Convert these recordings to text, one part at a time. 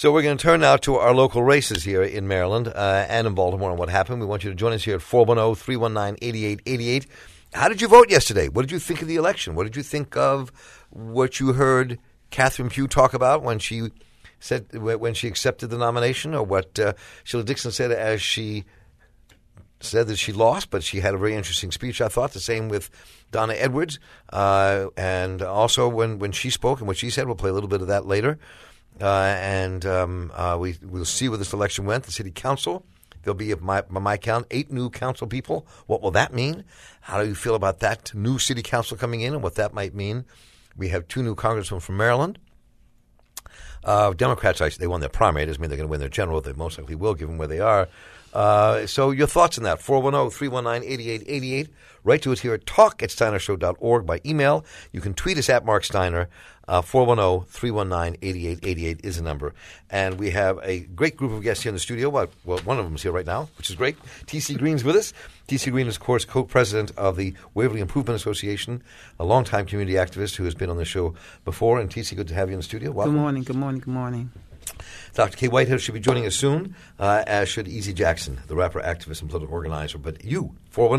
So we're going to turn now to our local races here in Maryland and in Baltimore and what happened. We want you to join us here at 410-319-8888. How did you vote yesterday? What did you think of the election? What did you think of what you heard Catherine Pugh talk about when she accepted the nomination, or what Sheila Dixon said as she said that she lost, but she had a very interesting speech, I thought. The same with Donna Edwards. And also when she spoke and what she said, we'll play a little bit of that later. We'll see where this election went. The city council, there'll be, by my count, 8 new council people. What will that mean? How do you feel about that new city council coming in and what that might mean? We have 2 new congressmen from Maryland. Democrats, they won their primary. It doesn't mean they're going to win their general. They most likely will, given where they are. So your thoughts on that, 410-319-8888. Write to us here at talk@steinershow.org by email. You can tweet us at Mark Steiner. 410-319-8888 is the number. And we have a great group of guests here in the studio. Well, one of them is here right now, which is great. T.C. Green's with us. T.C. Green is, of course, co-president of the Waverly Improvement Association, a longtime community activist who has been on the show before. And T.C., good to have you in the studio. Welcome. Good morning. Dr. Kay Whitehead should be joining us soon, as should Easy Jackson, the rapper, activist, and political organizer. But you,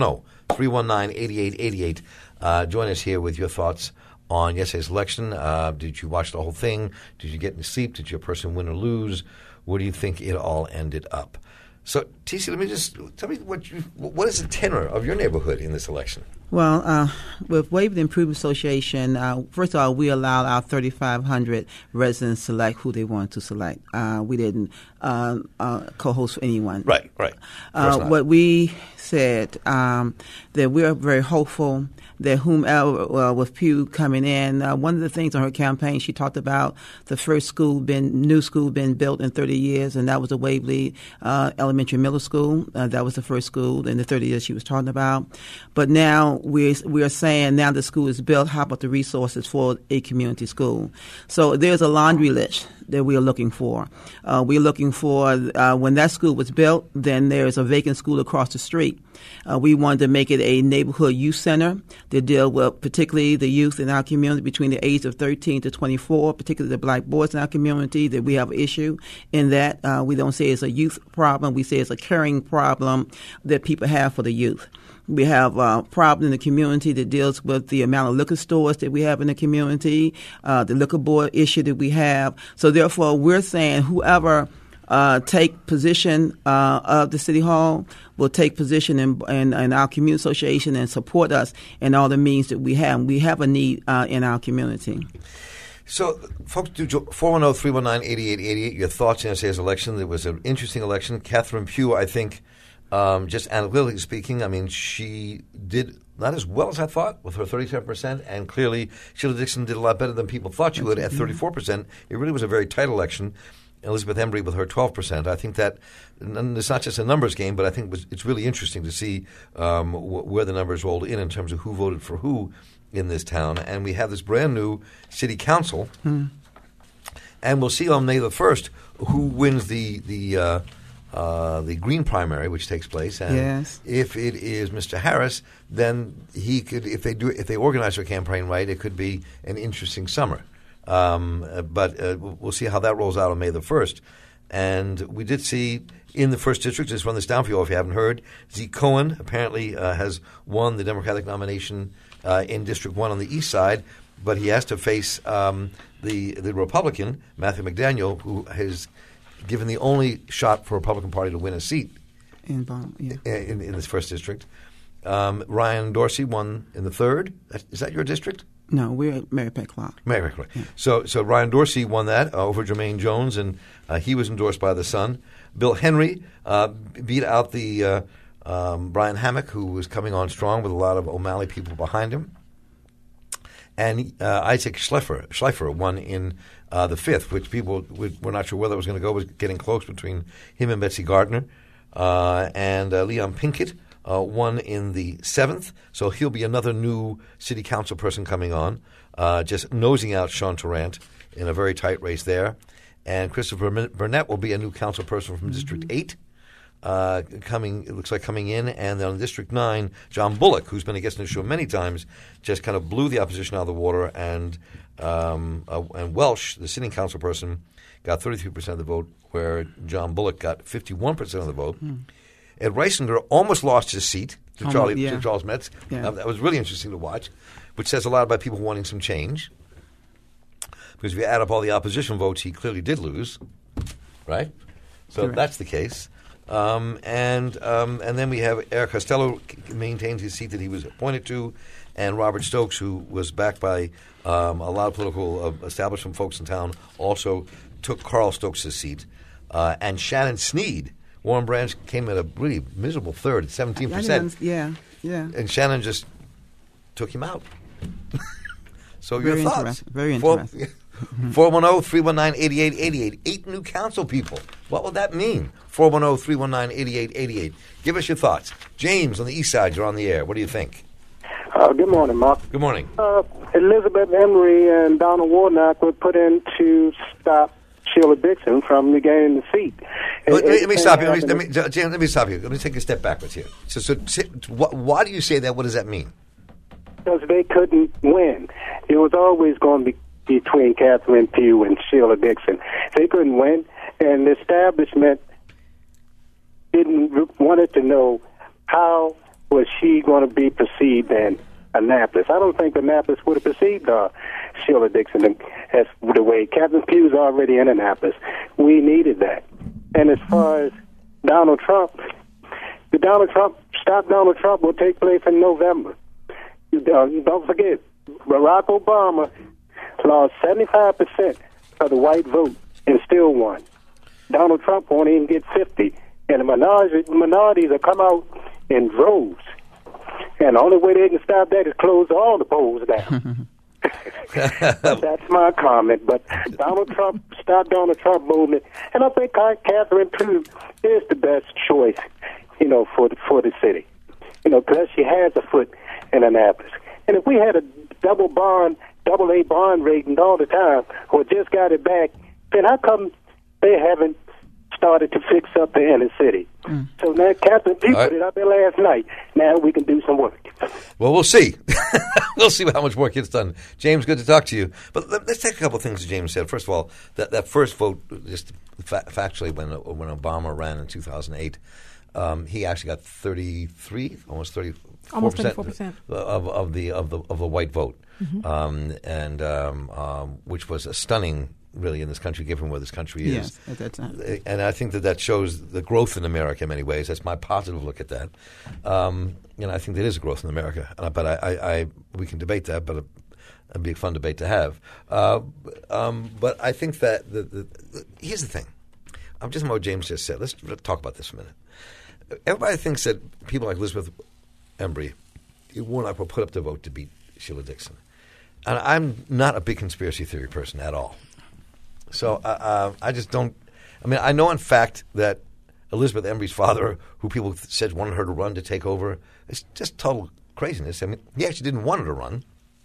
410-319-8888, join us here with your thoughts on yesterday's election. Did you watch the whole thing? Did you get any sleep? Did your person win or lose? Where do you think it all ended up? So, TC, let me just tell me what is the tenor of your neighborhood in this election? Well, with Waverly Improvement Association, first of all, we allowed our 3,500 residents select who they wanted to select. We didn't co-host for anyone. Right. What we said, that we are very hopeful that whomever with Pugh coming in, one of the things on her campaign, she talked about the first new school been built in 30 years, and that was the Waverly Elementary Middle School. That was the first school in the 30 years she was talking about. But now we are saying now the school is built, how about the resources for a community school? So there's a laundry list that we are looking for. We're looking for, when that school was built, then there's a vacant school across the street. We wanted to make it a neighborhood youth center to deal with particularly the youth in our community between the age of 13 to 24, particularly the black boys in our community, that we have an issue in that. We don't say it's a youth problem. We say it's a caring problem that people have for the youth. We have a problem in the community that deals with the amount of liquor stores that we have in the community, the liquor board issue that we have. So therefore, we're saying whoever take position of the City Hall will take position in our community association and support us in all the means that we have. We have a need in our community. So, folks, do 410-319-8888. Your thoughts on yesterday's election. It was an interesting election. Catherine Pugh, I think, just analytically speaking, I mean, she did not as well as I thought with her 37%, and clearly Sheila Dixon did a lot better than people thought she would at 34%. It really was a very tight election. Elizabeth Embry with her 12%. I think that it's not just a numbers game, but I think it's really interesting to see where the numbers rolled in terms of who voted for who in this town. And we have this brand new city council, and we'll see on May the 1st who wins the Green primary, which takes place. And yes. If it is Mr. Harris, then he could, if they organize their campaign right, it could be an interesting summer. But we'll see how that rolls out on May the 1st. And we did see in the 1st District, just run this down for you all if you haven't heard, Zeke Cohen apparently has won the Democratic nomination in District 1 on the east side, but he has to face the Republican, Matthew McDaniel, who has given the only shot for the Republican Party to win a seat in this 1st District. Ryan Dorsey won in the 3rd. Is that your district? No, we're at Mary Peck Clark. Mary Peck Clark. Yeah. So Ryan Dorsey won that over Jermaine Jones, and he was endorsed by the Sun. Bill Henry beat out the Brian Hammock, who was coming on strong with a lot of O'Malley people behind him. And Isaac Schleifer won in the 5th, which people were not sure whether it was going to go. It was getting close between him and Betsy Gardner. And Leon Pinkett won in the 7th, so he'll be another new city council person coming on, just nosing out Sean Tarrant in a very tight race there. And Christopher Burnett will be a new council person from District 8, coming in. And then on District 9, John Bullock, who's been a guest on the show many times, just kind of blew the opposition out of the water. And Welsh, the sitting council person, got 33% of the vote, where John Bullock got 51% of the vote. Ed Reisinger almost lost his seat to Charles Metz. Yeah. That was really interesting to watch, which says a lot about people wanting some change. Because if you add up all the opposition votes, he clearly did lose, right? So Correct. that's the case. And then we have Eric Costello maintained his seat that he was appointed to, and Robert Stokes, who was backed by a lot of political establishment folks in town, also took Carl Stokes' seat. And Shannon Sneed, Warren Branch, came at a really miserable third at 17%. Yeah. And Shannon just took him out. So Very your thoughts? interesting. Very interesting. 410-319-8888. 8 new council people. What would that mean? 410-319-8888. Give us your thoughts. James on the east side, you're on the air. What do you think? Good morning, Mark. Good morning. Elizabeth Emery and Donald Warnock were put in to stop Sheila Dixon from regaining the seat. Let me stop you. James, let me stop you. Let me take a step backwards here. Why do you say that? What does that mean? Because they couldn't win. It was always going to be between Catherine Pugh and Sheila Dixon. They couldn't win, and the establishment wanted to know how was she going to be perceived in Annapolis. I don't think Annapolis would have perceived Sheila Dixon as the way Catherine Pugh's already in Annapolis. We needed that. And as far as Donald Trump, stop Donald Trump will take place in November. Don't forget, Barack Obama lost 75% of the white vote and still won. Donald Trump won't even get 50%. And the minorities will come out in droves. And the only way they can stop that is close all the polls down. That's my comment. But stop Donald Trump movement. And I think Catherine Pugh is the best choice, for the city. Because she has a foot in Annapolis. And if we had a double A bond rating all the time, or just got it back, then how come they haven't started to fix up the inner city? So now Catherine Pugh put it out there last night. Now we can do some work. Well, we'll see. We'll see how much work gets done. James, good to talk to you. But let's take a couple of things that James said. First of all, that first vote, just factually, when Obama ran in 2008, he actually got 33, almost 34% of the white vote, which was a stunning, really, in this country, given where this country is. Yes, at that time. And I think that shows the growth in America in many ways. That's my positive look at that. I think there is a growth in America, but we can debate that, but it'd be a fun debate to have. But I think that here's the thing. I'm just on what James just said. Let's talk about this for a minute. Everybody thinks that people like Elizabeth Embry, Warnock will put up the vote to beat Sheila Dixon. And I'm not a big conspiracy theory person at all. So I just don't – I know, in fact, that Elizabeth Embry's father, who people said wanted her to run to take over, it's just total craziness. He actually didn't want her to run.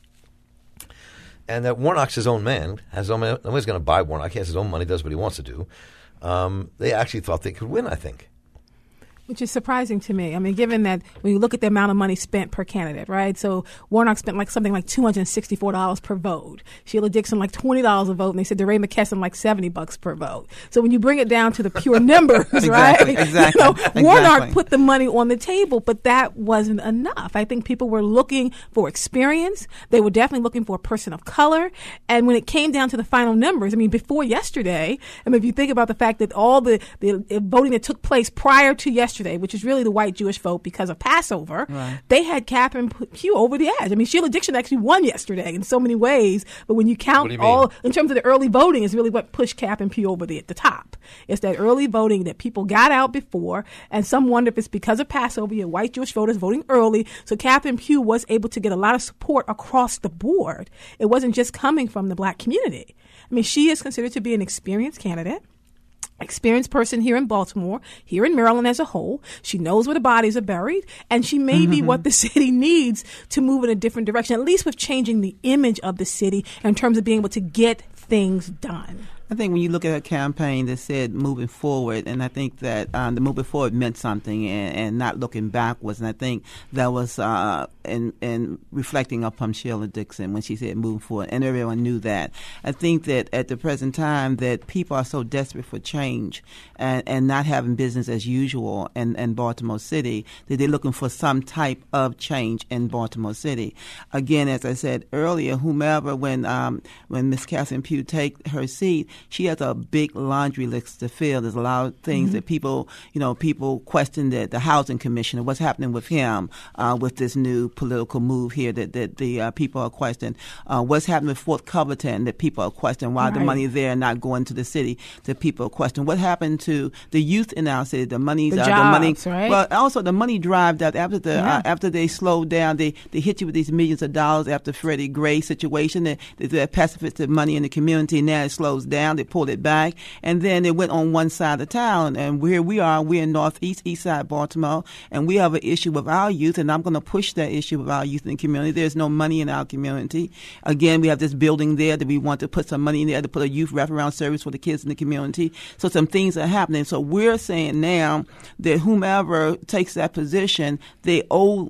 And that Warnock's his own man. Nobody's going to buy Warnock. He has his own money, does what he wants to do. They actually thought they could win, I think. Which is surprising to me. Given that when you look at the amount of money spent per candidate, right? So Warnock spent something like $264 per vote. Sheila Dixon $20 a vote, and they said DeRay McKesson $70 per vote. So when you bring it down to the pure numbers, exactly, right? Exactly. Warnock put the money on the table, but that wasn't enough. I think people were looking for experience. They were definitely looking for a person of color. And when it came down to the final numbers, before yesterday, if you think about the fact that all the voting that took place prior to yesterday, which is really the white Jewish vote because of Passover, right, they had Catherine Pugh over the edge. Sheila Dixon actually won yesterday in so many ways, but when you count all, in terms of the early voting, is really what pushed Catherine Pugh over the top. It's that early voting that people got out before, and some wonder if it's because of Passover, your white Jewish voters voting early, so Catherine Pugh was able to get a lot of support across the board. It wasn't just coming from the black community. She is considered to be an experienced candidate. Experienced person here in Baltimore, here in Maryland as a whole. She knows where the bodies are buried, and she may be what the city needs to move in a different direction, at least with changing the image of the city in terms of being able to get things done. I think when you look at her campaign that said moving forward, and I think that the moving forward meant something and not looking backwards. And I think that was in reflecting upon Sheila Dixon when she said moving forward, and everyone knew that. I think that at the present time that people are so desperate for change and not having business as usual in Baltimore City that they're looking for some type of change in Baltimore City. Again, as I said earlier, whomever, when Ms. Catherine Pugh take her seat, she has a big laundry list to fill. There's a lot of things that people question the housing commissioner, what's happening with him with this new political move here that the people are questioning. What's happening with Fort Covington that people are questioning, why the money there not going to the city that people are questioning. What happened to the youth in our city? The money, right? Well, also the money drive that after they slowed down, they hit you with these millions of dollars after Freddie Gray situation. They pacifistic money in the community. Now it slows down. They pulled it back, and then it went on one side of town. And here we are. We're in Northeast, East Side Baltimore, and we have an issue with our youth. And I'm going to push that issue with our youth in the community. There's no money in our community. Again, we have this building there that we want to put some money in there to put a youth wraparound service for the kids in the community. So some things are happening. So we're saying now that whomever takes that position, they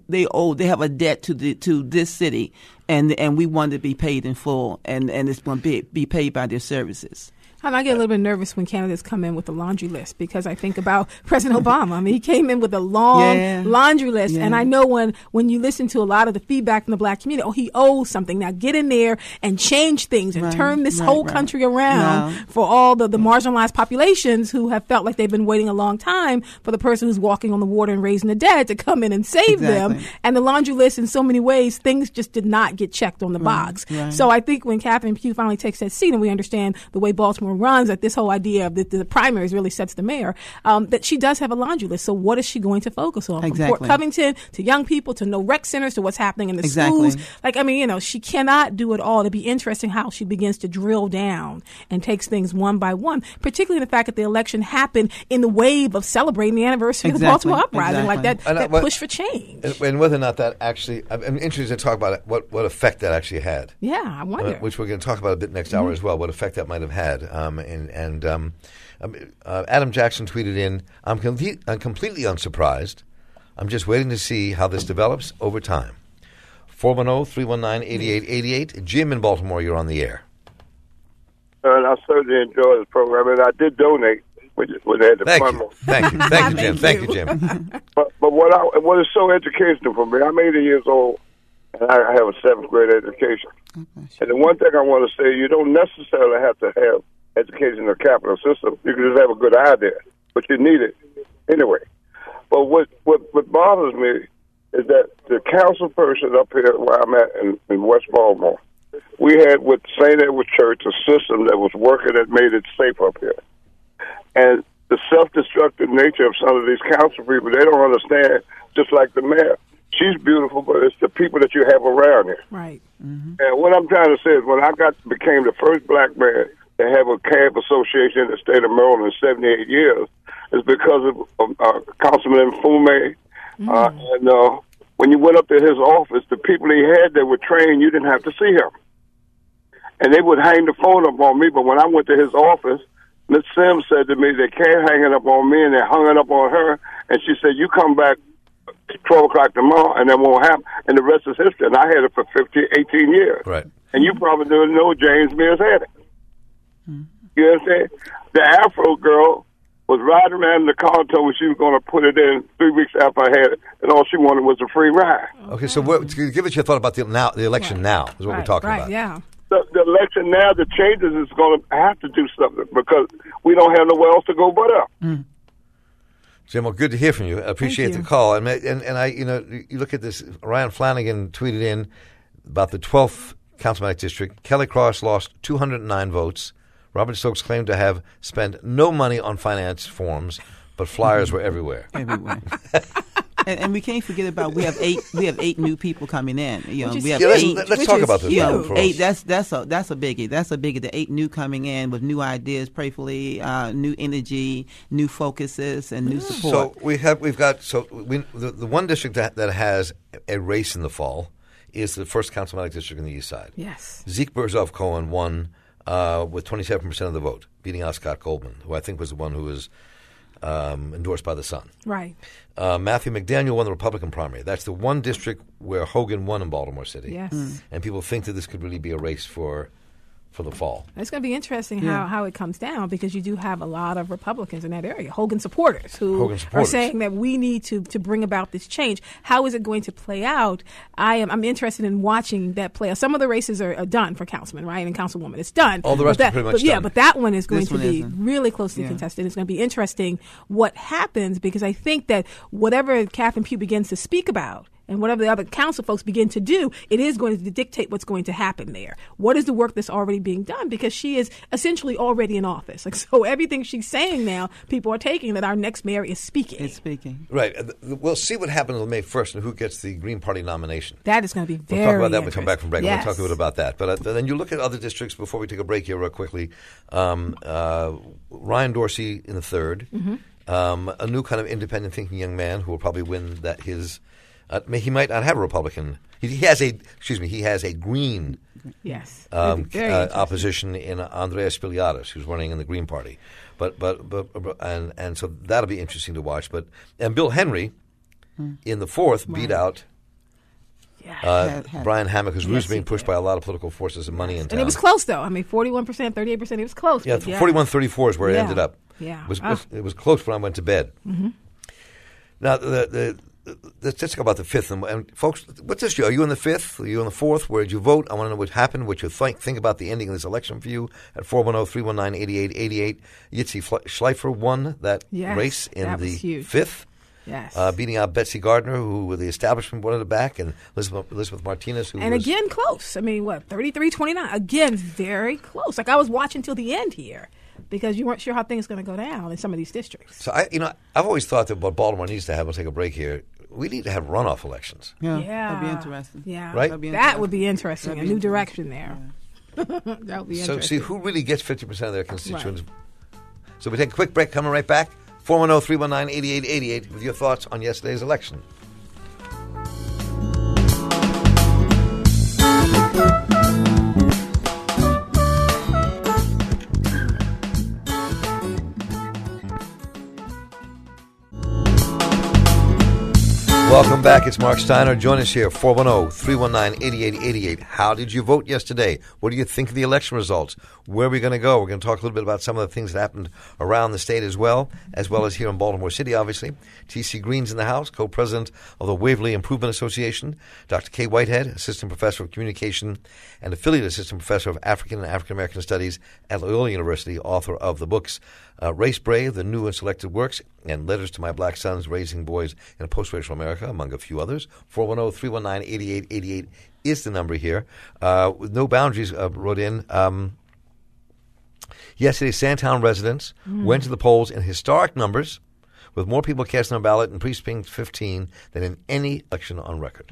have a debt to this city, and we want to be paid in full, and it's going to be paid by their services. I get a little bit nervous when candidates come in with a laundry list because I think about President Obama. I mean, he came in with a long laundry list, and I know when you listen to a lot of the feedback from the black community, he owes something. Now get in there and change things and turn this whole country around for all the marginalized populations who have felt like they've been waiting a long time for the person who's walking on the water and raising the dead to come in and save them. And the laundry list, in so many ways, things just did not get checked on the box. So I think when Catherine Pugh finally takes that seat and we understand the way Baltimore runs, that this whole idea of the primaries really sets the mayor, that she does have a laundry list. So what is she going to focus on? From Fort Covington to young people to no rec centers to what's happening in the schools. Like, I mean, she cannot do it all. It'd be interesting how she begins to drill down and takes things one by one, particularly the fact that the election happened in the wave of celebrating the anniversary of the Baltimore Uprising, like that push for change. And whether or not that actually, I'm interested to talk about it, what effect that actually had. Yeah, I wonder. Which we're going to talk about a bit next hour as well, what effect that might have had. Adam Jackson tweeted in, I'm completely unsurprised. I'm just waiting to see how this develops over time. 410-319-8888. Jim in Baltimore, you're on the air. And I certainly enjoy this program, and I did donate when they had the fund. Thank you, Jim. Thank you, Jim. But what is so educational for me, I'm 80 years old, and I have a 7th grade education. And the one thing I want to say, you don't necessarily have to have education or capital system. You can just have a good idea, but you need it anyway. But what bothers me is that the council person up here where I'm at in West Baltimore, we had with St. Edward Church a system that was working that made it safe up here. And the self-destructive nature of some of these council people, they don't understand, just like the mayor. She's beautiful, but it's the people that you have around here. Right. Mm-hmm. And what I'm trying to say is when I became the first black man to have a cab association in the state of Maryland in 78 years is because of Councilman Mfume. And when you went up to his office, the people he had that were trained, you didn't have to see him. And they would hang the phone up on me, but when I went to his office, Ms. Sims said to me, they can't hang it up on me, and they hung it up on her. And she said, you come back 12 o'clock tomorrow, and that won't happen. And the rest is history. And I had it for 18 years. Right. And you probably didn't know James Mills had it. You understand? The Afro girl was riding around in the car and told me she was going to put it in 3 weeks after I had it, and all she wanted was a free ride. Okay, so give us your thought about the election now is what we're talking about. Yeah. The election now, the changes is going to have to do something because we don't have nowhere else to go but up. Jim, well, good to hear from you. I appreciate the call. And I, you look at this. Ryan Flanagan tweeted in about the 12th Councilmanic District. Kelly Cross lost 209 votes. Robert Stokes claimed to have spent no money on finance forms, but flyers were everywhere. Everywhere. And we can't forget about we have eight new people coming in. We have let's talk about this. Eight. That's a biggie. That's a biggie. The 8 new coming in with new ideas, prayerfully, new energy, new focuses, and new support. So the one district that has a race in the fall is the first Councilmanic District in the East Side. Yes. Zeke Burzov Cohen won with 27% of the vote, beating out Scott Goldman, who I think was the one who was endorsed by the Sun. Right. Matthew McDaniel won the Republican primary. That's the one district where Hogan won in Baltimore City. Yes. And people think that this could really be a race for the fall. It's going to be interesting how it comes down, because you do have a lot of Republicans in that area, Hogan supporters, who are saying that we need to bring about this change. How is it going to play out? I'm interested in watching that play out. Some of the races are done for councilman, right, and councilwoman. It's done. All the rest are pretty much done. Yeah, but that one is going to be really closely contested. It's going to be interesting what happens, because I think that whatever Catherine Pugh begins to speak about and whatever the other council folks begin to do, it is going to dictate what's going to happen there. What is the work that's already being done? Because she is essentially already in office. So everything she's saying now, people are taking that our next mayor is speaking. It's speaking. Right. We'll see what happens on May 1st and who gets the Green Party nomination. That is going to be very We'll talk about that when we come back from break. Yes. We'll talk a bit about that. But then you look at other districts before we take a break here real quickly. Ryan Dorsey in the third. Mm-hmm. A new kind of independent thinking young man who will probably win that his... he might not have a Republican. He has a Green opposition in Andrea Spiliadis, who's running in the Green Party. But so that'll be interesting to watch. And Bill Henry in the fourth beat out Brian Hammock, who's really being pushed by a lot of political forces and money in town. And it was close, though. I mean, 41%, 38%. It was close. Yeah, 41-34 is where it ended up. Yeah, it was close when I went to bed. Mm-hmm. Now let's just talk about the fifth. And folks, what's this? Are you in the fifth? Are you in the fourth? Where did you vote? I want to know what happened, what you think about the ending of this election for you at 410-319-8888. Yitzi Schleifer won that race in the fifth. Yes. Beating out Betsy Gardner, who the establishment wanted it back, and Elizabeth Martinez, who was... again, close. I mean, 33-29. Again, very close. Like, I was watching till the end here, because you weren't sure how things were going to go down in some of these districts. So, I've always thought that what Baltimore needs to have, we'll take a break here, we need to have runoff elections. Yeah. That'd be interesting. Yeah. Right? That would be interesting. A new direction there. Yeah. That would be interesting. So, see, who really gets 50% of their constituents? Right. So we take a quick break, coming right back. 410-319-8888 with your thoughts on yesterday's election. Welcome back. It's Mark Steiner. Join us here, 410-319-8888. How did you vote yesterday? What do you think of the election results? Where are we going to go? We're going to talk a little bit about some of the things that happened around the state as well as here in Baltimore City, obviously. T.C. Green's in the house, co-president of the Waverly Improvement Association. Dr. Kay Whitehead, assistant professor of communication and affiliate assistant professor of African and African American studies at Loyola University, author of the books Race Brave, The New and Selected Works, and Letters to My Black Sons, Raising Boys in a Post-Racial America, among a few others. 410-319-8888 is the number here. With No Boundaries wrote in, yesterday, Sandtown residents went to the polls in historic numbers, with more people casting a ballot in Precinct 15 than in any election on record.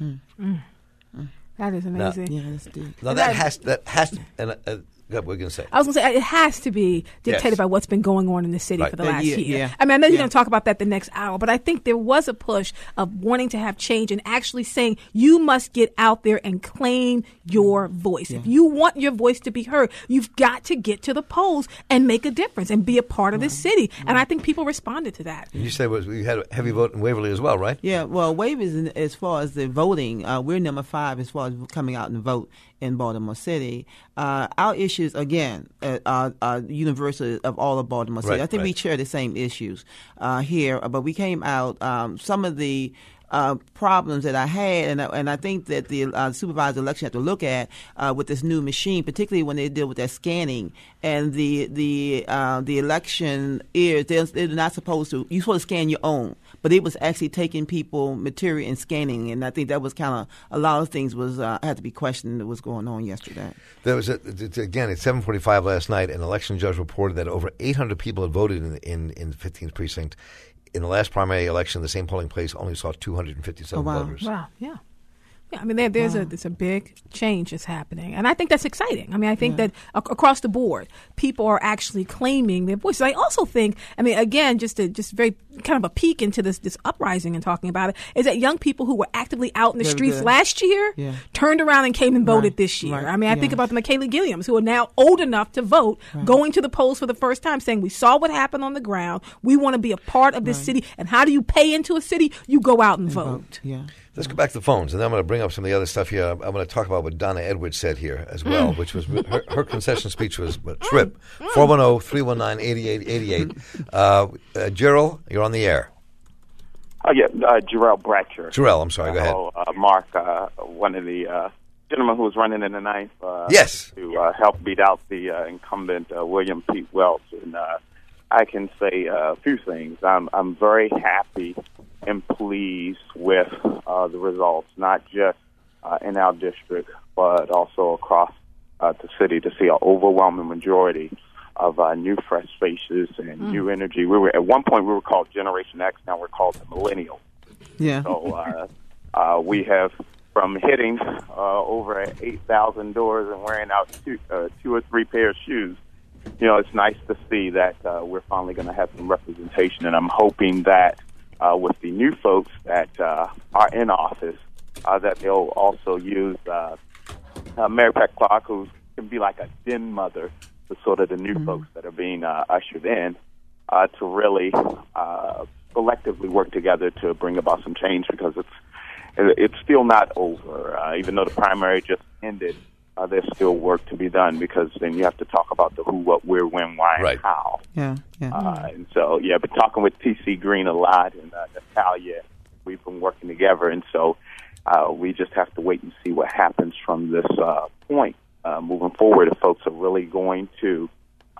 That is amazing. Now that has to... what were you going to say? I was going to say, it has to be dictated by what's been going on in the city for the last year. Yeah. I mean, I know you're going to talk about that the next hour, but I think there was a push of wanting to have change and actually saying you must get out there and claim your voice. If you want your voice to be heard, you've got to get to the polls and make a difference and be a part of this city. And I think people responded to that. You said you had a heavy vote in Waverly as well, right? Yeah, well, Waverly, as far as the voting, we're number 5 as far as coming out and vote in Baltimore City. Our issues, again, are universal of all of Baltimore City. Right, I think we share the same issues here, but we came out, some of the problems that I had, and I think that the supervisor election have to look at with this new machine, particularly when they deal with that scanning and the election is they're not supposed to. You're supposed to scan your own, but it was actually taking people material and scanning, and I think that was kind of a lot of things was had to be questioned that was going on yesterday. There was again at 7:45 last night, an election judge reported that over 800 people had voted in the 15th precinct. In the last primary election, the same polling place only saw 257 voters. Wow, yeah. Yeah, I mean, there's a big change that's happening, and I think that's exciting. I mean, I think that across the board, people are actually claiming their voices. I also think, I mean, again, just very kind of a peek into this uprising and talking about it, is that young people who were actively out in the streets last year turned around and came and voted this year. I mean, I think about the Michaela Gilliams, who are now old enough to vote, going to the polls for the first time, saying, we saw what happened on the ground. We want to be a part of this city. And how do you pay into a city? You go out and vote. Yeah. Let's go back to the phones, and then I'm going to bring up some of the other stuff here. I'm going to talk about what Donna Edwards said here as well, which was her concession speech was trip. 410-319-8888. Gerald, you're on the air. Oh, yeah, Jarrell Bratcher. Jarrell, I'm sorry, go ahead. Mark, one of the gentlemen who was running in the ninth yes. to help beat out the incumbent William Pete Welch. And I can say a few things. I'm very happy and pleased with the results, not just in our district, but also across the city, to see an overwhelming majority of new fresh faces and new energy. At one point we were called Generation X, now we're called the Millennials. Yeah. So we have, from hitting over 8,000 doors and wearing out two or three pairs of shoes, it's nice to see that we're finally going to have some representation, and I'm hoping that with the new folks that are in office, that they'll also use Mary Pat Clark, who can be like a den mother to sort of the new folks that are being ushered in, to really collectively work together to bring about some change, because it's still not over. Even though the primary just ended, there's still work to be done, because then you have to talk about the who, what, where, when, why, and how. And so, been talking with T.C. Green a lot, and Natalia, we've been working together, and so we just have to wait and see what happens from this point moving forward, if folks are really going to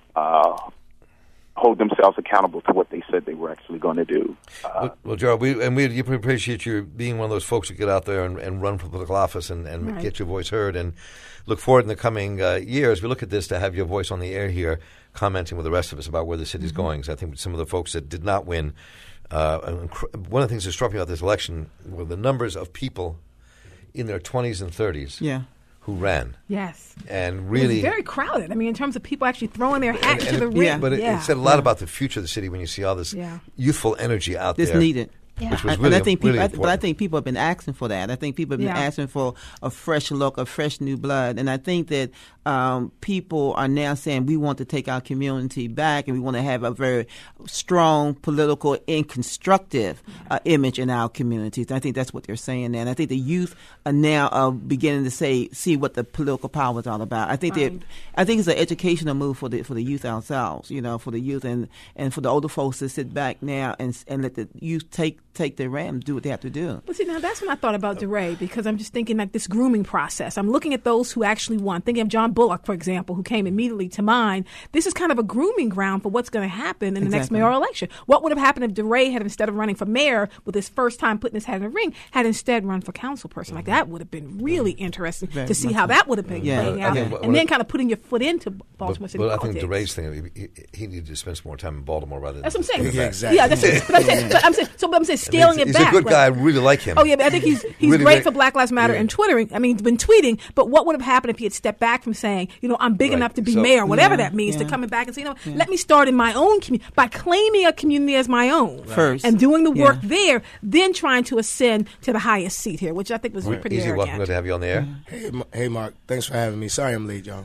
hold themselves accountable to what they said they were actually going to do. Well, Gerald, we appreciate you being one of those folks who get out there and run for political office and get your voice heard, and look forward in the coming years. We look at this to have your voice on the air here, commenting with the rest of us about where the city's going. So I think some of the folks that did not win, one of the things that struck me about this election were the numbers of people in their 20s and 30s who ran. Yes. And really... It was very crowded. I mean, in terms of people actually throwing their hat to the ring. But it said a lot about the future of the city when you see all this youthful energy out there. It's needed. Yeah. Which was really, I think really but I think people have been asking for that. I think people have been asking for a fresh look, a fresh new blood. And I think that people are now saying we want to take our community back, and we want to have a very strong political and constructive image in our communities. And I think that's what they're saying now. And I think the youth are now beginning to see what the political power is all about. I think it's an educational move for the youth ourselves, for the youth and for the older folks to sit back now and let the youth take their ram, do what they have to do. Well, see, now that's when I thought about DeRay, because I'm just thinking like this grooming process. I'm looking at those who actually won. Thinking of John Bullock, for example, who came immediately to mind. This is kind of a grooming ground for what's going to happen in the next mayoral election. What would have happened if DeRay had, instead of running for mayor with his first time putting his hat in the ring, had instead run for council person? Like, that would have been really interesting to see how that would have been playing out. And then kind of putting your foot into Baltimore City politics. I think DeRay's thing, he needed to spend some more time in Baltimore rather than... That's what I'm saying. Yeah, exactly. Yeah, that's it. But I'm saying scaling it back. He's a good guy. I really like him. Oh, yeah, but I think he's really great for Black Lives Matter and Twittering. I mean, he's been tweeting, but what would have happened if he had stepped back from saying, I'm big enough to be mayor, whatever that means, to coming back and say, let me start in my own community by claiming a community as my own first and doing the work there, then trying to ascend to the highest seat here, which I think was pretty easy. Arrogant. Welcome, good to have you on the air. Hey, Mark. Thanks for having me. Sorry I'm late, y'all.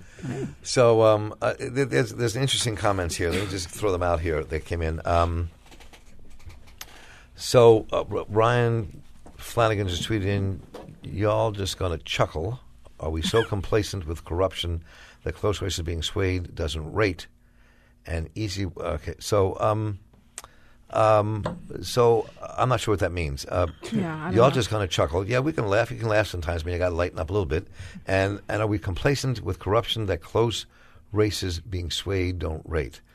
So there's interesting comments here. Let me just throw them out here. They came in. So Ryan Flanagan just tweeted in, y'all just going to chuckle. Are we so complacent with corruption that close races being swayed doesn't rate? And easy. Okay, so so I'm not sure what that means. Y'all just going to chuckle. Yeah, we can laugh. You can laugh sometimes, but you got to lighten up a little bit. And are we complacent with corruption that close races being swayed don't rate?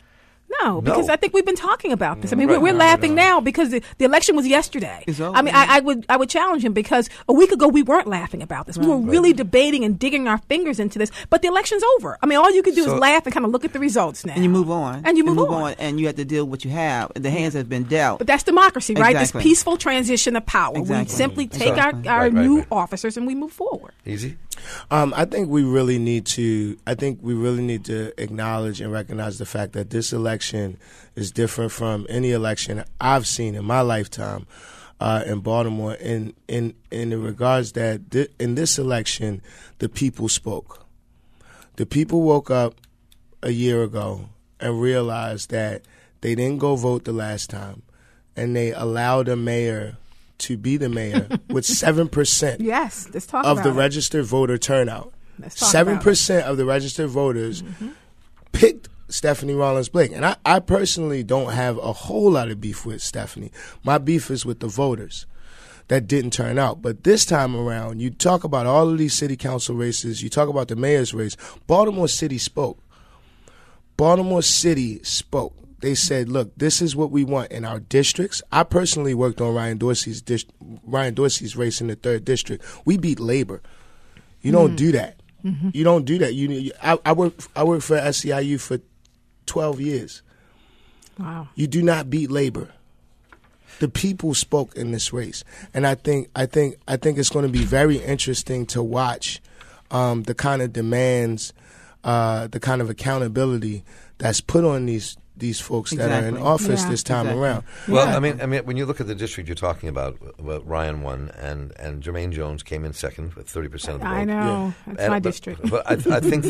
No, because I think we've been talking about this. I mean, Right. we're laughing now because the election was yesterday. It's over. I mean, I would challenge him because a week ago we weren't laughing about this. We were really debating and digging our fingers into this. But the election's over. I mean, all you can do is laugh and kind of look at the results now. And you move on. And you move on. And you have to deal with what you have. The hands have been dealt. But that's democracy, right? Exactly. This peaceful transition of power. Exactly. We simply take Exactly. our Right, new right. officers and we move forward. Easy? I think we really need to. I think we really need to acknowledge and recognize the fact that this election is different from any election I've seen in my lifetime in Baltimore. In the regards that in this election, the people spoke. The people woke up a year ago and realized that they didn't go vote the last time, and they allowed a mayor to be the mayor with 7%. Yes, let's talk of about the it. registered voter turnout. Let's talk about 7% of the registered voters picked Stephanie Rawlings Blake. And I personally don't have a whole lot of beef with Stephanie. My beef is with the voters that didn't turn out. But this time around, you talk about all of these city council races, you talk about the mayor's race. Baltimore City spoke. Baltimore City spoke. They said, look, this is what we want in our districts. I personally worked on Ryan Dorsey's race in the 3rd district. We beat labor. You don't do that. You don't do that. I worked for SEIU for 12 years. Wow. You do not beat labor. The people spoke in this race, and I think it's going to be very interesting to watch the kind of demands, the kind of accountability that's put on these folks that are in office this time around. Well, I mean, when you look at the district you're talking about, Ryan won, and Jermaine Jones came in second with 30% of the vote. I know. That's my district. But I think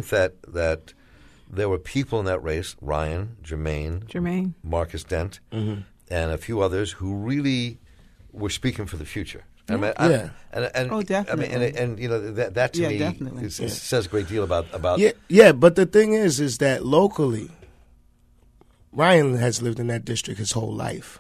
that there were people in that race, Ryan, Jermaine, Marcus Dent, and a few others who really were speaking for the future. I mean, definitely. I mean, and you know that to me definitely. says a great deal about. Yeah. But the thing is that locally, Ryan has lived in that district his whole life.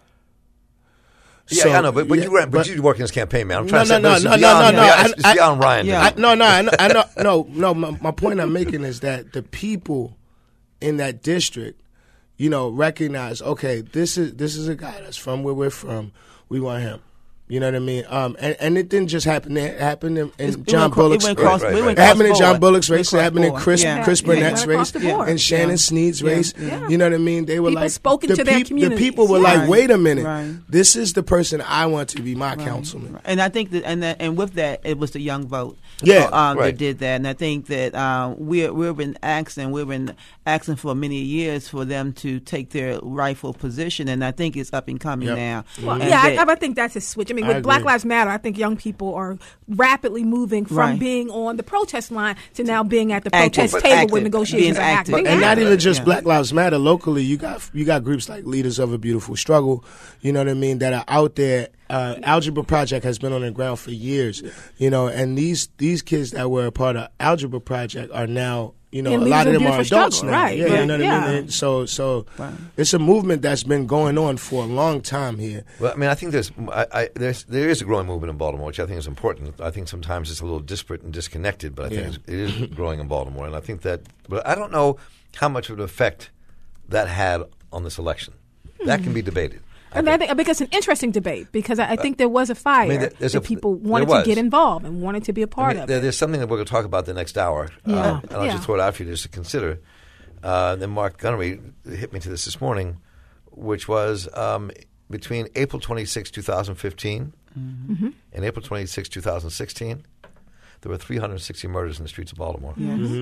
Yeah, I know, but you work in this campaign, man. I'm trying to say no. It's beyond Ryan. I know. No. My point I'm making is that the people in that district, recognize, okay, this is a guy that's from where we're from. We want him. You know what I mean? And it didn't just happen. It happened in John Bullock's race. It happened in John Bullock's race. It happened in Chris Burnett's race and Shannon Sneed's race. You know what I mean? They were People like spoke into their communities. The people were like, wait a minute, Right. this is the person I want to be my councilman. And I think that, and with that, it was the young vote. Yeah, that did that, and I think that we've been asking for many years for them to take their rightful position, and I think it's up and coming now. Well, And I think that's a switch. I mean, with agree. Black Lives Matter, I think young people are rapidly moving from Right. being on the protest line to now being at the Active. protest table Active. where negotiations Being are active. happening. And not Active. even just Yeah. Black Lives Matter. Locally, you got groups like Leaders of a Beautiful Struggle, you know what I mean, that are out there. Algebra Project has been on the ground for years, and these kids that were a part of Algebra Project are now, a And lot of Leaders them of are Beautiful adults Struggle, now. right, Yeah, right, you know what I yeah. mean? And so it's a movement that's been going on for a long time here. Well, I mean, I think there is a growing movement in Baltimore, which I think is important. I think sometimes it's a little disparate and disconnected, but I think it is growing in Baltimore, and I think that. But I don't know how much of an effect that had on this election. That can be debated. And I think because it's an interesting debate because I think there was a fire that people wanted to get involved and wanted to be a part of. There's something that we're going to talk about the next hour, and I'll just throw it out for you just to consider. Then Mark Gunnery hit me to this morning, which was between April 26, 2015 and April 26, 2016, there were 360 murders in the streets of Baltimore.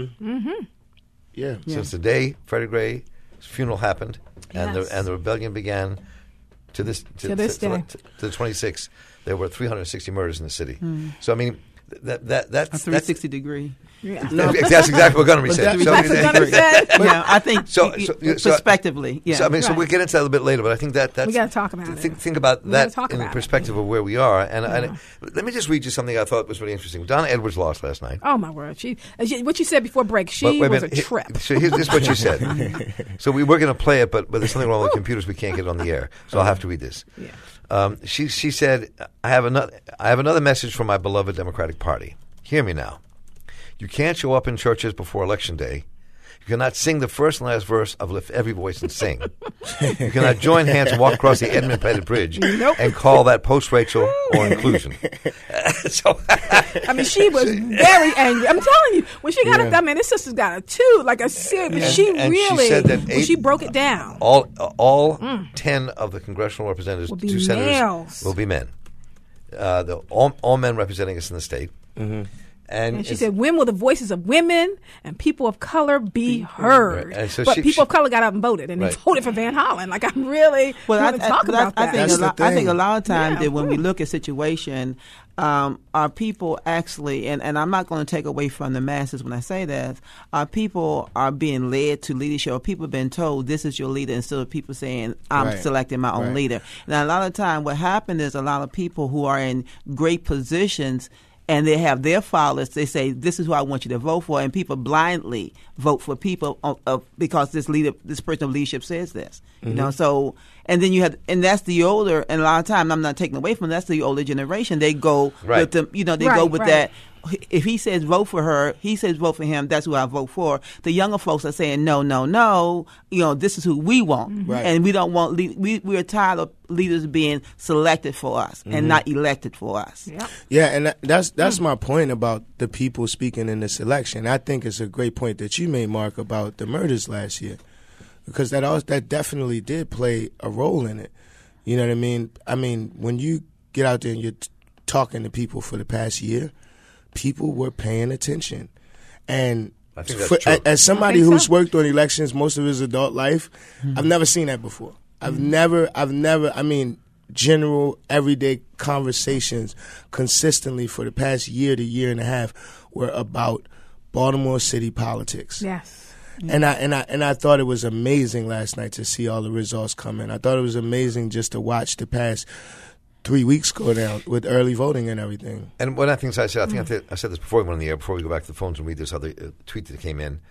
Yeah. Since the day Freddie Gray's funeral happened and the rebellion began to this day, to the 26th, there were 360 murders in the city. So I mean, that's a 360 degree. Yeah. That's exactly what Gunnery said. That's what Gunnery said. Yeah, I think So prospectively. Yeah. So, I mean, so we'll get into that a little bit later, but I think that's we got to talk about it. Think about We gotta that talk in the about it. perspective of where we are. And let me just read you something I thought was really interesting. Donna Edwards lost last night. Oh my word! What you said before break, Wait a was a minute. trip. So here's what you said. So we were going to play it, but there's something wrong with the computers. We can't get it on the air. So I'll have to read this. Yeah. She said, I have another message from my beloved Democratic Party. Hear me now. You can't show up in churches before Election Day. You cannot sing the first and last verse of Lift Every Voice and Sing. You cannot join hands and walk across the Edmund Pettit Bridge and call that post-racial or inclusion. I mean, she was very angry. I'm telling you, when she got up there, man, this sister's got a tooth, like a serious. But she really, she said that she broke it down. All 10 of the congressional representatives, Will be 2 senators, males. will be men. All men representing us in the state. Mm-hmm. And she said, when will the voices of women and people of color be heard? Right. So but people of color got up and voted, and they voted for Van Hollen. Like, I really want to talk about that. I think a lot of times that when we look at situation, our people actually, and I'm not going to take away from the masses when I say this, our people are being led to leadership, or people have been told this is your leader, instead of people saying I'm selecting my own leader. Now, a lot of time what happened is a lot of people who are in great positions, and they have their followers, they say, this is who I want you to vote for, and people blindly vote for people because this person of leadership says this. You know, so, and then you have, and that's the older, and a lot of time, I'm not taking away from that's the older generation. They go with them, they go with that. If he says vote for her, he says vote for him, that's who I vote for. The younger folks are saying no, this is who we want. And we don't want, we're tired of leaders being selected for us and not elected for us. Yeah, and that's my point about the people speaking in this election. I think it's a great point that you made, Mark, about the murders last year, because that definitely did play a role in it. You know what I mean? I mean, when you get out there and you're talking to people for the past year, people were paying attention. And I think that's true. As somebody who's worked on elections most of his adult life, I've never seen that before. I've never, I mean, general, everyday conversations consistently for the past year to year and a half were about Baltimore City politics. Yes. And I thought it was amazing last night to see all the results come in. I thought it was amazing just to watch the past 3 weeks go down with early voting and everything. And one of the things I said, I said this before we went on the air, before we go back to the phones and read this other tweet that came in.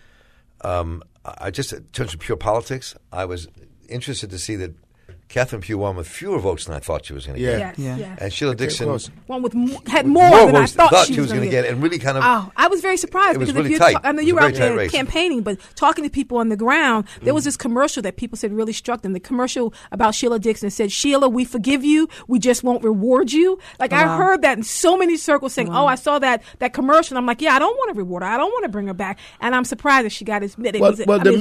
I just, in terms of pure politics, I was interested to see that Catherine Pugh won with fewer votes than I thought she was going to get. Yes. And Sheila Dixon won with had more than I thought she was going to get, and really kind of. Oh, I was very surprised because really if I know you were out there campaigning, but talking to people on the ground, there was this commercial that people said really struck them. The commercial about Sheila Dixon said, "Sheila, we forgive you, we just won't reward you." Like I heard that in so many circles saying, "Oh, I saw that commercial." And I'm like, "Yeah, I don't want to reward her. I don't want to bring her back." And I'm surprised that she got admitted. The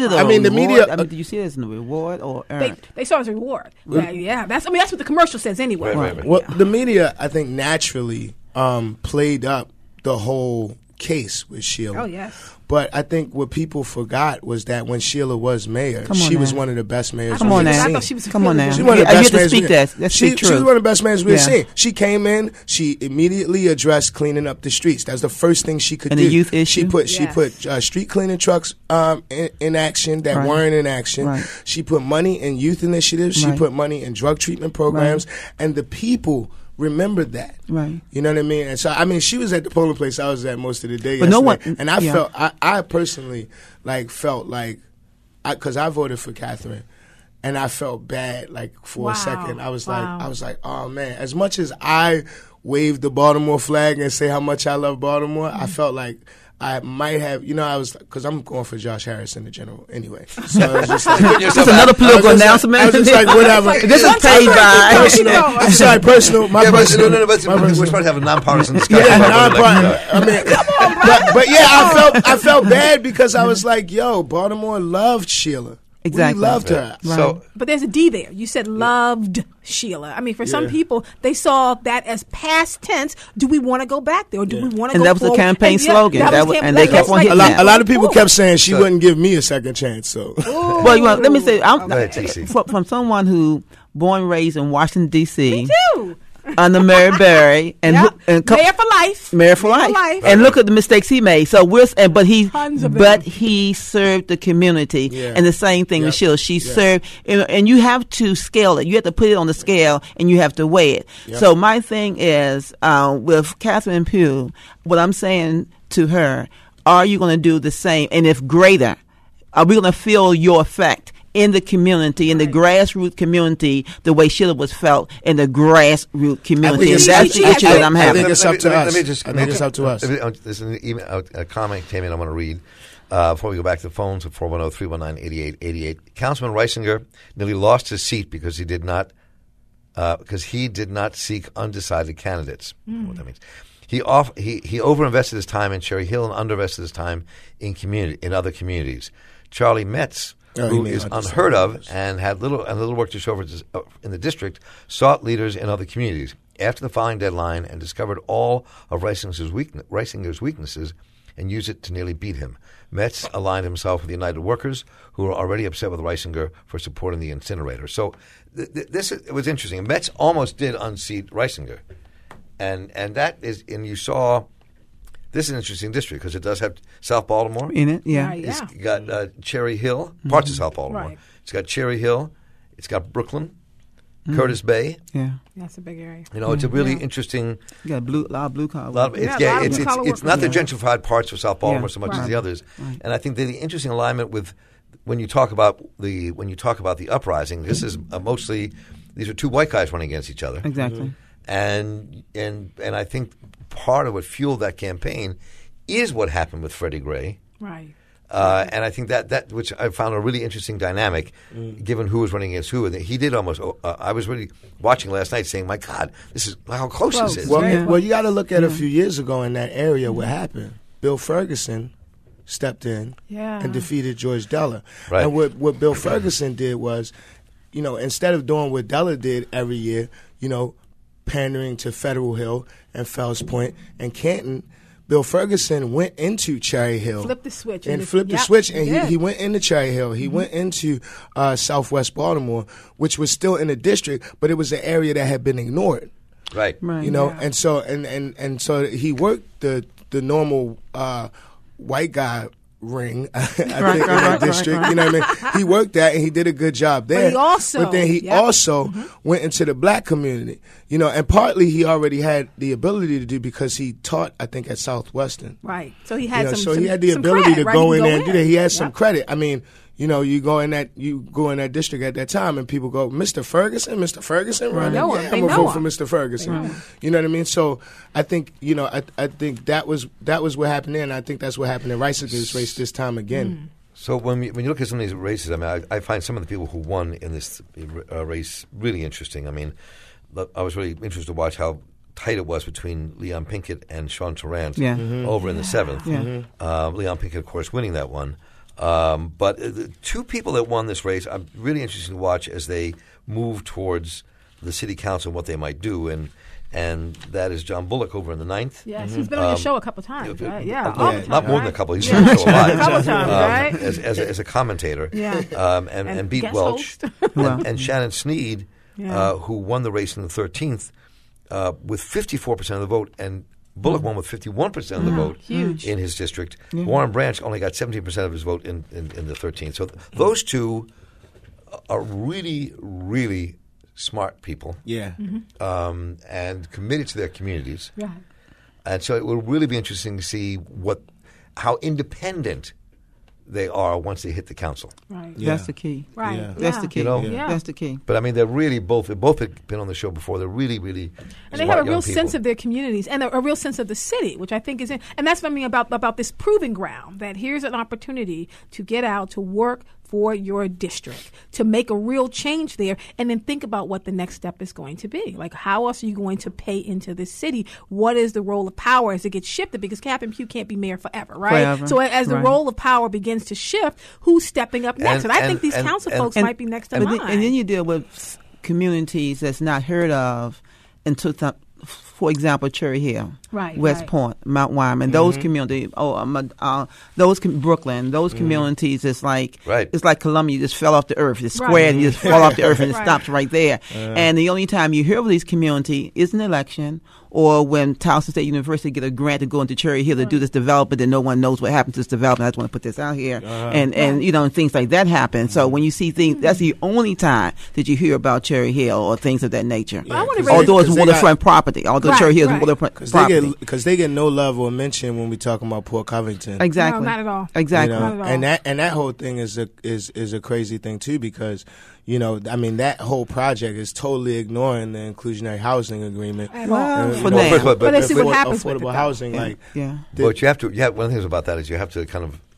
media. I mean, do you see it as a reward or earned? They saw it as a reward. Yeah, that's what the commercial says anyway. Right. Well, the media, I think, naturally played up the whole case with Sheila. Oh, yes. But I think what people forgot was that when Sheila was mayor, she was one of the best mayors we've ever seen. seen. I thought she was Come on now. She's one of the best mayors. She was one of the best mayors we've seen. She came in, she immediately addressed cleaning up the streets. That's the first thing she could do. And the youth issue? She put street cleaning trucks in action that weren't in action. Right. She put money in youth initiatives. She put money in drug treatment programs. And the people remembered that. Right. You know what I mean? And so, I mean, she was at the polling place I was at most of the day but yesterday. No one, and I personally felt like, because I voted for Catherine, and I felt bad for a second. I was like, oh man, as much as I waved the Baltimore flag and say how much I love Baltimore, I felt like I might have, because I'm going for Josh Harris in the general anyway. So it was just like, it's another political announcement. I was just like, whatever. This is paid by. I'm sorry, personal. We're supposed to have a nonpartisan discussion. Yeah, nonpartisan. I mean, but yeah, I felt bad because I was like, yo, Baltimore loved Sheila. Exactly. We loved her. Right. So, but there's a D there. You said loved Sheila. I mean, for some people, they saw that as past tense. Do we want to go back there, or do we want to go And that was the campaign slogan. And they kept on hitting that. A lot of people kept saying she wouldn't give me a second chance. So, well, let me say, from someone who born and raised in Washington D.C. Me too. Under Mary Berry and Mayor for life. And look at the mistakes he made. So but he served the community. And the same thing with Sheila. She served, and you have to scale it. You have to put it on the scale, and you have to weigh it. So my thing is with Catherine Pugh, what I'm saying to her: are you going to do the same? And if greater, are we going to feel your effect in the community, in the grassroots community, the way Sheila was felt in the grassroots community? And that's the issue that I'm having. I think it's up to us. There's an email, a comment came in I want to read. Before we go back to the phones, at 410-319-8888. Councilman Reisinger nearly lost his seat because he did not seek undecided candidates. I don't know what that means. He overinvested his time in Cherry Hill and underinvested his time in other communities. Charlie Metz, who is unheard of and had little work to show in the district, sought leaders in other communities. After the filing deadline, and discovered all of Reisinger's weaknesses and used it to nearly beat him. Metz aligned himself with the United Workers, who were already upset with Reisinger for supporting the incinerator. So it was interesting. Metz almost did unseat Reisinger. And you saw, this is an interesting district because it does have South Baltimore in it. Yeah, It's got Cherry Hill, parts of South Baltimore. Right. It's got Cherry Hill. It's got Brooklyn, Curtis Bay. Yeah, that's a big area. It's a really interesting. You got a lot of blue collar. It's not the gentrified parts of South Baltimore so much as the others. Right. And I think the interesting alignment with when you talk about the uprising, this is mostly these are two white guys running against each other. Exactly. And I think part of what fueled that campaign is what happened with Freddie Gray. Right. And I think that which I found a really interesting dynamic, given who was running against who. And he did almost. I was really watching last night, saying, "My God, this is how close this is." Well, you got to look at a few years ago in that area. What happened? Bill Ferguson stepped in and defeated George Della. Right. And what Bill Ferguson did was, instead of doing what Della did every year, pandering to Federal Hill and Fells Point and Canton, Bill Ferguson went into Cherry Hill. Flipped the switch. And he went into Cherry Hill. He went into Southwest Baltimore, which was still in the district, but it was an area that had been ignored. Right. And so and so he worked the normal white guy ring, I think, in the district. Right. You know what I mean? He worked that, and he did a good job there. But then he also went into the black community. And partly he already had the ability to do because he taught, I think, at Southwestern. Right. So he had he had the ability to go in there and do that. He had some Yep. credit. I mean, you go in that district at that time, and people go, Mr. Ferguson, running. Know him. Yeah, They I'm gonna know vote for him. Mr. Ferguson. You know what I mean? So I think I think that was what happened there, and I think that's what happened in Reisinger's race this time again. So when you look at some of these races, I mean, I find some of the people who won in this race really interesting. I mean, I was really interested to watch how tight it was between Leon Pinkett and Sean Tarrant over in the 7th. Yeah. Leon Pinkett, of course, winning that one. But the two people that won this race, I'm really interested to watch as they move towards the city council and what they might do. And that is John Bullock over in the 9th. Yes, he's been on your show a couple times, right? Yeah, all the time, not more than right? a couple. He's on the show a lot. A couple times, right? As a commentator. Yeah. And Beat guest Welch. host. and Shannon Sneed, who won the race in the 13th with 54% of the vote, and Bullock won with 51% of the vote in his district. Warren Branch only got 17% of his vote in the 13th. So those two are really, really smart people. Yeah. And committed to their communities. Right. And so it will really be interesting to see how independent they are once they hit the council. Right. Yeah. That's the key. Right. Yeah. That's the key. Yeah. That's the key. But I mean, they're really both have been on the show before. They're really, really And they smart have a young real people. sense of their communities and a real sense of the city, which I think is, and that's what I mean about this proving ground, that here's an opportunity to get out, to work for your district, to make a real change there, and then think about what the next step is going to be. Like, how else are you going to pay into this city? What is the role of power as it gets shifted? Because Captain Pugh can't be mayor forever, right? Forever. So as the Right. role of power begins to shift, who's stepping up next? And I think these council folks might be next in But line. and then you deal with communities that's not heard of until, for example, Cherry Hill, Right, West right. Point, Mount Wyman, those communities. Brooklyn, those communities. It's like Right. it's like Columbia. You just fell off the earth. It's Right. square, and you just fall off the earth, and it Right. stops right there. And the only time you hear of these communities is an election, or when Towson State University get a grant to go into Cherry Hill to do this development, and no one knows what happens to this development. I just want to put this out here, and things like that happen. So when you see things, that's the only time that you hear about Cherry Hill or things of that nature. But I want to Although it's 'cause they waterfront property, although Right, Cherry Hill is right. waterfront Because property. they get no love or mention when we talking about Port Covington. Exactly. No, not at all. Exactly. Not at all. And that whole thing is a crazy thing too, because I mean, that whole project is totally ignoring the inclusionary housing agreement. At Well, all. for Well, now. But let's see what happens with affordable it, housing, Yeah. like Yeah. But you have to. Yeah, one of the things about that is you have to kind of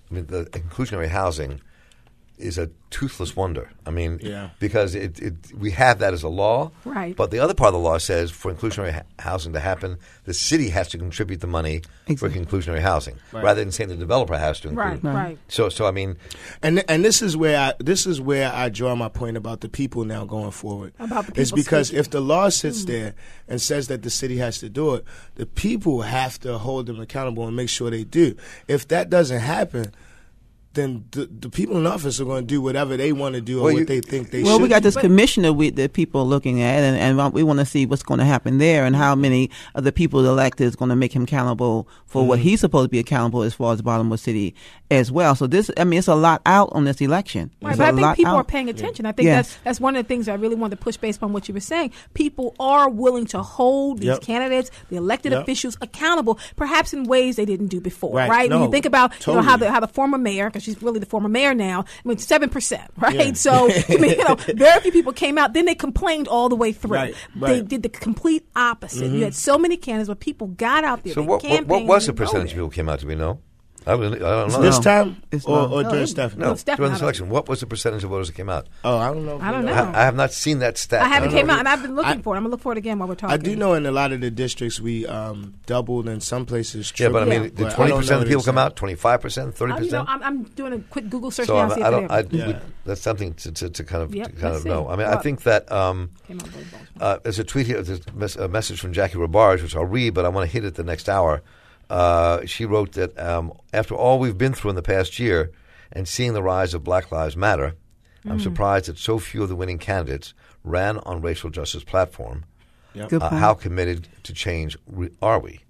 I mean, the inclusionary housing is a toothless wonder. I mean, because we have that as a law. Right. But the other part of the law says for inclusionary housing to happen, the city has to contribute the money for inclusionary housing, rather than saying the developer has to include. Right. So I mean, and this is where I draw my point about the people now going forward. About the people is because speaking. if the law sits there and says that the city has to do it, the people have to hold them accountable and make sure they do. If that doesn't happen, then the people in office are going to do whatever they want to do or what they think they should. Well, we got this do. commissioner that people are looking at, and we want to see what's going to happen there and how many of the people elected is going to make him accountable for what he's supposed to be accountable as far as Baltimore City as well. So it's a lot out on this election. Right, but I think people are paying attention. I think Yes. that's one of the things I really wanted to push based on what you were saying. People are willing to hold these candidates, the elected officials, accountable, perhaps in ways they didn't do before. Right? No, when you think about totally. how the former mayor, because she's really the former mayor now, 7%, right? Yeah. So very few people came out. Then they complained all the way through. Right. They did the complete opposite. You had so many candidates where people got out there. so they what campaigned was the and percentage of voted. people who came out? Do we know? I don't know. This time or No, during it- Stephanie? No, Stephanie, during I this don't- election, what was the percentage of voters that came out? Oh, I don't know. I don't know. I have not seen that stat. I haven't don't came know. out, and I've been looking for it. I'm going to look for it again while we're talking. I do know in a lot of the districts we doubled, in some places Yeah, but I tripled. mean, did But I 20% don't know of the people the come exact- out? 25%? 30%? I'm doing a quick Google search So now. See if I it don't. is. That's something to kind of Yep, to kind let's of see. know. I mean, I Well, think that Came out both Baltimore. there's a tweet here. There's a message from Jackie Robarge, which I'll read, but I want to hit it the next hour. She wrote that after all we've been through in the past year and seeing the rise of Black Lives Matter, I'm surprised that so few of the winning candidates ran on racial justice platform. Yep. Good point. How committed to change are we?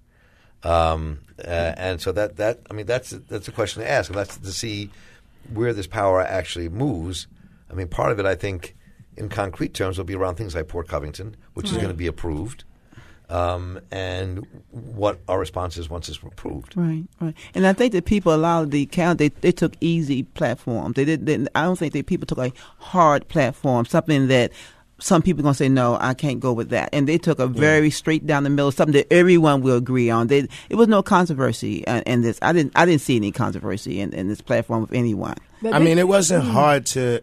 And so that's a question to ask. And that's to see where this power actually moves. I mean, part of it, I think, in concrete terms, will be around things like Port Covington, which is going to be approved, and what our response is once it's approved. Right. And I think that people, a lot of the candidates, they took easy platforms. They didn't. I don't think that people took a hard platform, something that some people are going to say, no, I can't go with that. And they took a very straight down the middle, something that everyone will agree on. It was no controversy in this. I didn't see any controversy in this platform with anyone. I mean, it wasn't hard to.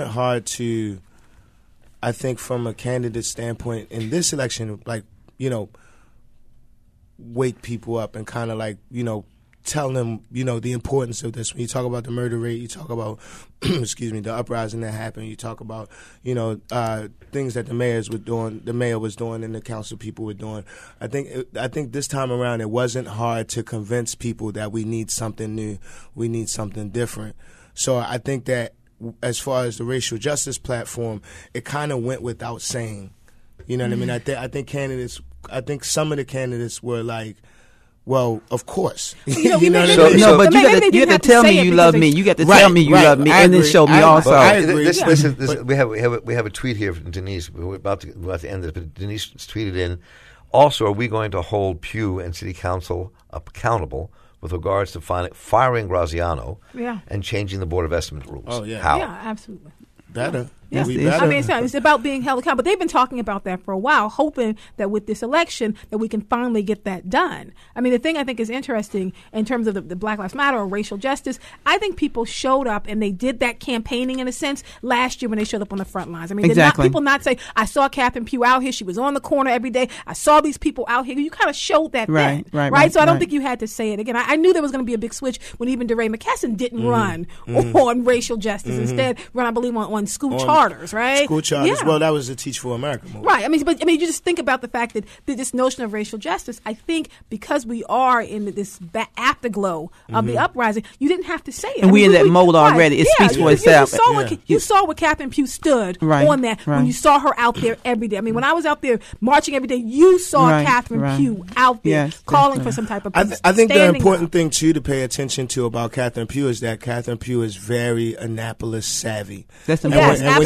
I think from a candidate standpoint in this election, wake people up and kind of tell them, the importance of this. When you talk about the murder rate, you talk about, the uprising that happened. You talk about, things that the mayor was doing, and the council people were doing. I think this time around it wasn't hard to convince people that we need something new, we need something different. So I think that as far as the racial justice platform, it kind of went without saying. You know what I mean? I think some of the candidates were like, well, of course. You know, You know what I So- mean? so- But you maybe they got didn't to tell have to me say it you because love they- me. You got to Right, tell me you right. love me, I and then agree. show me I also. agree. We have a tweet here from Denise. We're about to end this, but Denise tweeted in. Also, are we going to hold Pugh and City Council accountable with regards to firing Graziano and changing the Board of Estimate rules? Oh, yeah. How? Yeah, absolutely. Better. Yes, We it is. better. I mean, it's about being held accountable. But they've been talking about that for a while, hoping that with this election that we can finally get that done. I mean, the thing I think is interesting in terms of the Black Lives Matter or racial justice, I think people showed up and they did that campaigning in a sense last year when they showed up on the front lines. I mean, Exactly. people not say, I saw Catherine Pugh out here. She was on the corner every day. I saw these people out here. You kind of showed that Right, then. right, So I don't right. think you had to say it again. I knew there was going to be a big switch when even DeRay McKesson didn't run on racial justice. Instead, run, I believe, on school charters, right? School charters. Yeah. Well, that was the Teach for America movement. Right. I mean, you just think about the fact that this notion of racial justice. I think because we are in this afterglow of the uprising, you didn't have to say it. And we in that mode already. It speaks for itself. You saw where Catherine Pugh stood Right, on that when right. you saw her out there every day. I mean, when I was out there marching every day, you saw Right, Catherine right. Pugh out there Yes, calling definitely. for some type of I think the standing important up. thing too to pay attention to about Catherine Pugh is that Catherine Pugh is very Annapolis savvy. That's And important. Yes, when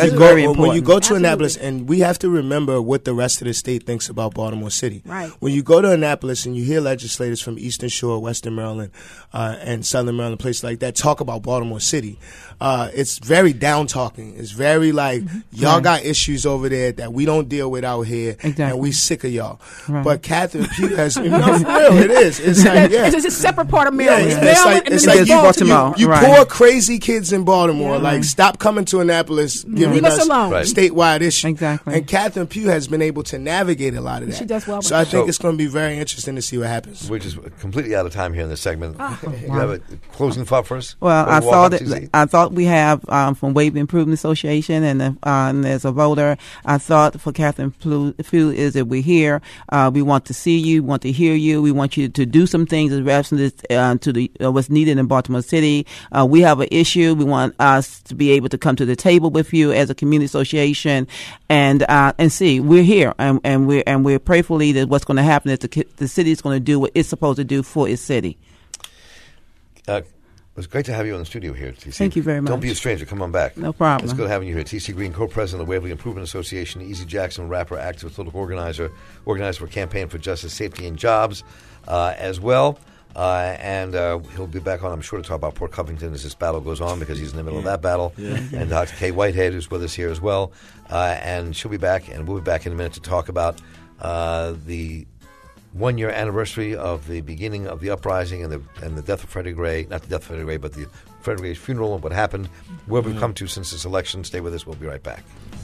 That's very important. When you go to Absolutely. Annapolis, and we have to remember what the rest of the state thinks about Baltimore City. Right. When you go to Annapolis and you hear legislators from Eastern Shore, Western Maryland, and Southern Maryland, places like that, talk about Baltimore City, it's very down talking. It's very like, y'all got issues over there that we don't deal with out here, and we sick of y'all. Right. But Catherine Pugh has, no, for real, it is. It's like, It's a separate part of Maryland. Yeah, It's Maryland and it's then like Baltimore. you Right. poor crazy kids in Baltimore, like stop coming to Annapolis, giving Leave us us alone. Right. statewide issues. Exactly. And Catherine Pugh has been able to navigate a lot of that. She does well with So I that. think So- it's going to be very interesting to see what happens. We're just completely out of time here in this segment. You have a closing thought for us? Well, Before I we walk thought off, TC? I thought we have from Wave Improvement Association, and as a voter, I thought for Catherine Pugh is that we're here. We want to see you, want to hear you. We want you to do some things in reference to the what's needed in Baltimore City. We have an issue. We want us to be able to come to the table with you as a community association, and see we're here, and we're prayerfully that what's going to happen is the city is going to do what it's supposed to do for its city. It was great to have you in the studio here, TC. Thank you very much. Don't be a stranger. Come on back. No problem. It's good having you here. TC Green, co-president of the Waverly Improvement Association, Easy Jackson, rapper, activist, political organizer for Campaign for Justice, Safety, and Jobs as well. And he'll be back on, I'm sure, to talk about Port Covington as this battle goes on, because he's in the middle of that battle. And Dr. Kay Whitehead, who's with us here as well. And she'll be back, and we'll be back in a minute to talk about the 1-year anniversary of the beginning of the uprising and the death of Freddie Gray. Not the death of Freddie Gray, but the Freddie Gray's funeral and what happened, where we've come to since this election. Stay with us. We'll be right back.